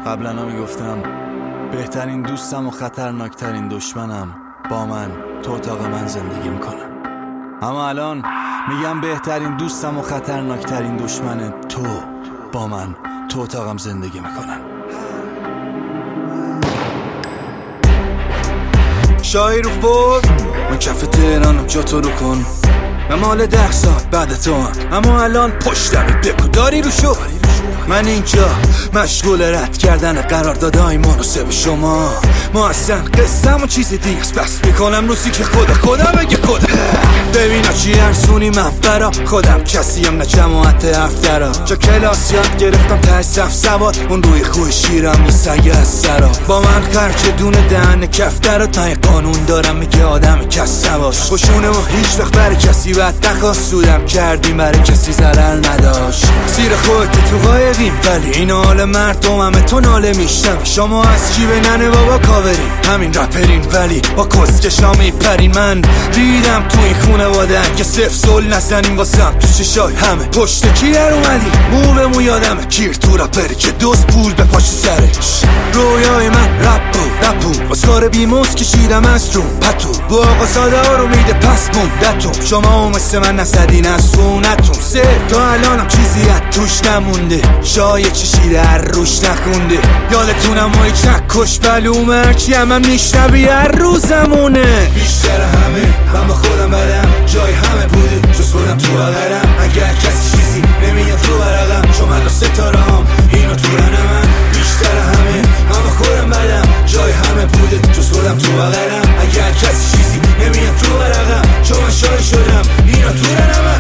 قبلا میگفتم بهترین دوستم و خطرناکترین دشمنم با من تو اتاق من زندگی میکنه، اما الان میگم بهترین دوستم و خطرناکترین دشمن تو با من تو اتاقم زندگی میکنن. شاهی رو فوق من کف تهرانم، جا تو رو کن، من مال 10 ساعت بعد تو هم، اما الان پشتم بگو داری رو شو. من اینجا مشغول رد کردن قراردادهای مناسب شما، ما اصلا قصم و چیز دیگه است، بس میکنم روزی که خدا بگه خدا. ببینا چی ارزونی من برا خودم، کسیم نه جماعت افترا، جا کلاس یاد گرفتم ته صف سواد، اون روی خوی شیرم نیستگه از سرا. با من خرج دونه دهن کفترا، تا این قانون دارم میگه آدم کس سواش. خوشونه و هیچ وقت برای کسی بد نخواست، سودم کردیم برای کسی ضرر نداشت. زیر خودت تو قایقیم ولی این حال مردم همه تو ناله میشتم. شما از چی به ننه بابا کاورین، همین رپرین ولی با کسکشا میپرین. من ریدم تو این خونواده که صفر سل نزنیم واسم تو چشای همه. پشت کی در اومدی مو به مو یادمه، کیر تو رپری که دوست پول به پاش سرش. رویای من رپو واسکار بیموز کشیدم از رو پتو، با آقا ساده ها رو میده پس موندتون. شما مثل من نسدین از سونتون، سه تا الانم چیزی از توش نمونده، شای چشیده هر روش نخونده. یادتونم و هیچ نکش بلوم، هرچی هم میشنوی هر روزمونه. بیشتر همه من با خودم بدم، جای همه بوده جز خودم تو بغلم. اگر کسی چیزی نمیاد تو برقم، چون من ستاره هم اینو تو رنمم. بیشتر همه من با خودم بدم، جای همه بوده جز خودم تو بغلم. اگر کسی چیزی نمیاد تو برقم، چون من شای شدم اینو تو رنمم.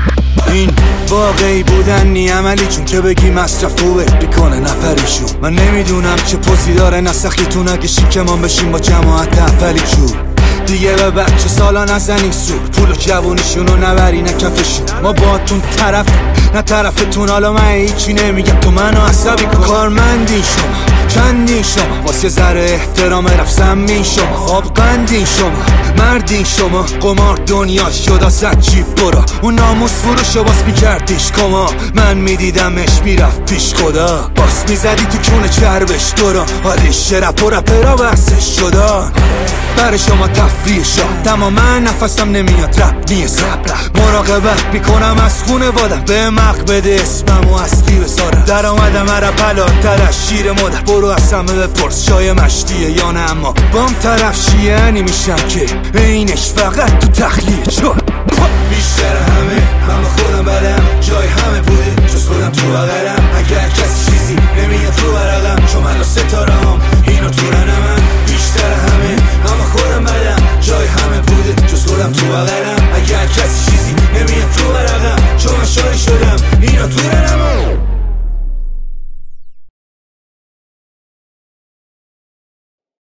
این واقعی بودن نی عملی، چون که بگی مصرف خوبه بیکنه نپریشون. من نمیدونم چه پوزی داره نسخیتون، اگه شیکمان بشیم با جماعت اولی جو. دیگه به بچه سالا نزنین سور، پول و جوونیشونو نبری نه کفشون. ما باتون طرف نه طرفتون، حالا من هیچی نمیگم تو منو عصبی کن. کارمندین شما چندین شما، واسه ذره احترام رفسم این شما. خواب قندین شما مردین شما، قمار دنیا شد صد جیب برا، اون ناموس فروشو باس میکردیش کما. من میدیدمش میرفت پیش خدا، باس میزدی تو کونه چربش دورا. حالیش رپ و رپرا بحثش شدن برای شما تفریح شد، تماما نفسم نمیاد رپ نیست. مراقبت میکنم از خونه وادم، به مق بده اسمم و اصلی بسارم. در آمدم عرب حلالتر از شیر مادر، برو از همه بپرس شای مشتیه یا نه، اما بام طرف شیعنی میشم که اینش فقط تو تخلیه شد. بیشتر همه من با خودم بدم، جای همه بوده